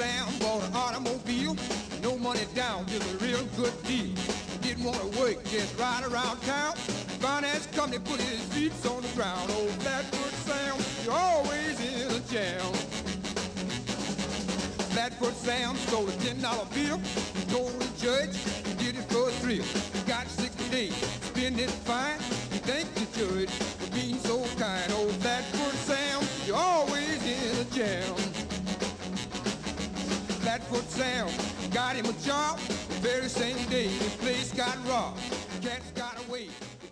Sam bought an automobile, no money down, just a real good deal. Didn't want to work, just ride around town. Finance company put his feet on the ground. Old Flatfoot Sam, you're always in a jam. Flatfoot Sam stole a $10 bill. He told the judge he did it for a thrill. He got 60 days, spend it fine. He thanked the judge for being so kind. Old Flatfoot Sam, you're always in a jam. Flatfoot Sam got him a job the very same day. His place got robbed. Cats got away.